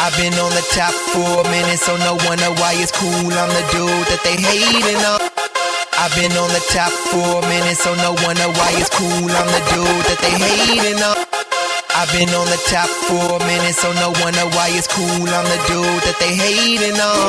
I've been on the top for a minute, so no wonder why it's cool. I'm the dude that they hating on. I've been on the top for a minute, so no wonder why it's cool. I'm the dude that they hating on. I've been on the top for a minute, so no wonder why it's cool. I'm the dude that they hating on.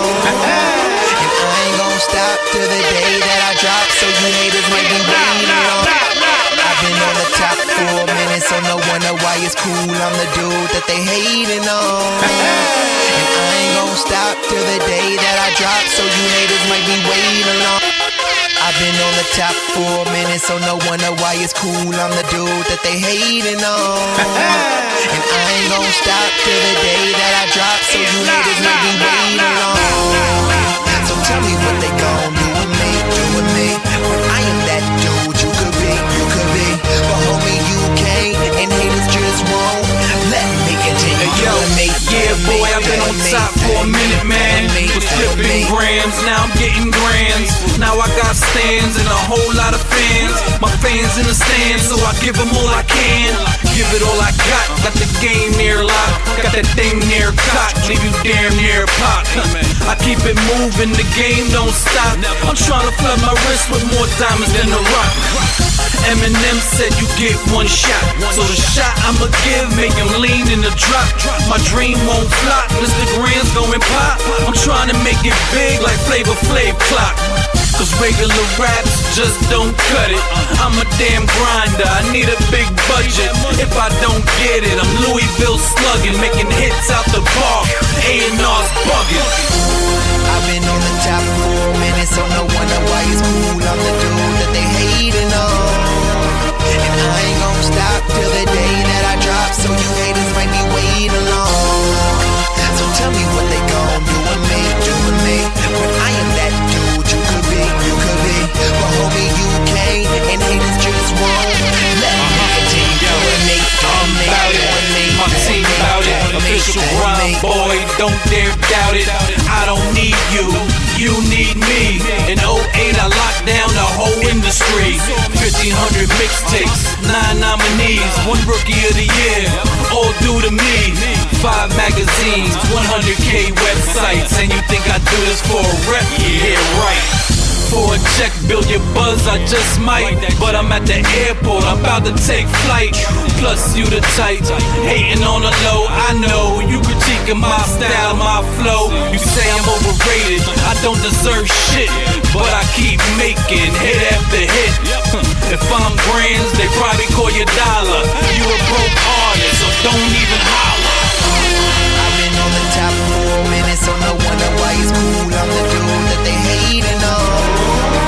And I ain't gon' stop till the day that I drop, so you haters might be waiting on. I've been on the top for a minute, so no wonder why it's cool. I'm the dude that they hating on. And I ain't gon' stop till the day that I drop, so you haters might be waiting on. I've been on the top for a minute, so no wonder why it's cool. I'm the dude that they hating on. And I ain't gon' stop till the day that I drop, so you haters might be waiting on. So tell me what they gon' do with me, when I am that dude you could be. But homie, you can't, and haters just won't let me continue. Yeah, boy, I've been on top for a minute, man. Was flipping grams, now I'm getting grands. Now I got stands and a whole lot of fans. My fans in the stands, so I give them all I can. Give it all I got the game near locked. Got that thing near cocked, leave you damn near pop. I keep it moving, the game don't stop. I'm trying to flood my wrist with more diamonds than The Rock. Eminem said you get one shot, so the shot I'ma give make him lean in the drop. My dream won't flop, Mr. Grand's going pop. I'm trying to make it big like Flavor Flav clock. Cause regular raps just don't cut it. I'm a damn grinder, I need a big budget. If I don't get it, I'm Louisville slugging, making hits out the park. A&R's bugging. I've been on the top for a minute, so no wonder why it's cool. I'm the dude that they hating on. And I ain't gon' stop till the day that I drop, so you haters might be waiting long. So tell me what they gon' do with me, when I am that dude you could be. But homie, you can't, and haters just won't let me continue doing me. I'm about it, my team about it. Official rhyme, boy, don't dare doubt it. I don't need you, you need me. In 08 I locked down the whole industry. 1,500 mixtapes, 9 nominees, 1 Rookie of the Year, all due to me. 5 magazines, 100K websites, and you think I do this for a rep? Yeah, right. For a check, build your buzz, I just might. But I'm at the airport, I'm about to take flight. Plus you the type, hating on the low. I know, you critiquing my style, my flow. You say I'm overrated, I don't deserve shit, but I keep making hit after hit. If I'm grands, they probably call you dollar. You a broke artist, so don't even holler. I've been on the top for a minute, so no wonder why it's cool. I'm the dude that they hating on.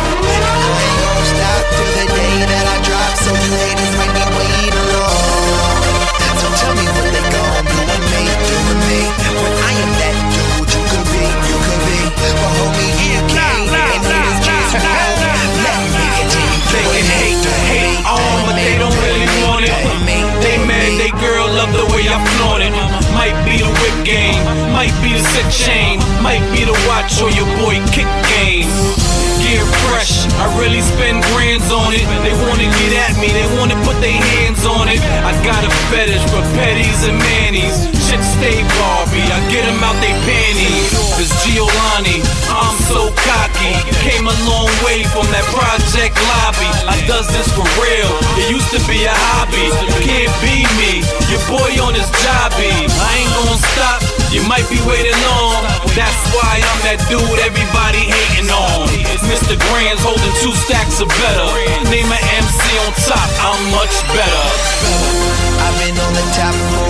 Till the day that I drop, so you haters might be waiting long. So tell me what they gon' do with me, when I am that dude you could be. But homie, you can't, and haters just won't let me continue. They can hate on, but they don't really want it. They mad, they girl love the way I flaunt it. Might be the whip game, might be the sick chain, might be the watch or your boy kick game. Gear fresh, I really spend grands on it. They wanna get at me, they wanna put their hands on it. I got a fetish for petties and manis. Chicks stay Barbie, I get them out they panties. It's Giolani, I'm so cocky. Came a long way from that project lobby. I does this for real, it used to be a hobby. You can't be me, your boy on his jobby. I ain't gon' stop, you might be waiting long. That's why I'm that dude everybody hating on. Mr. Grand's holding 2 stacks of better. Name an MC on top, I'm much better. I've been on the top for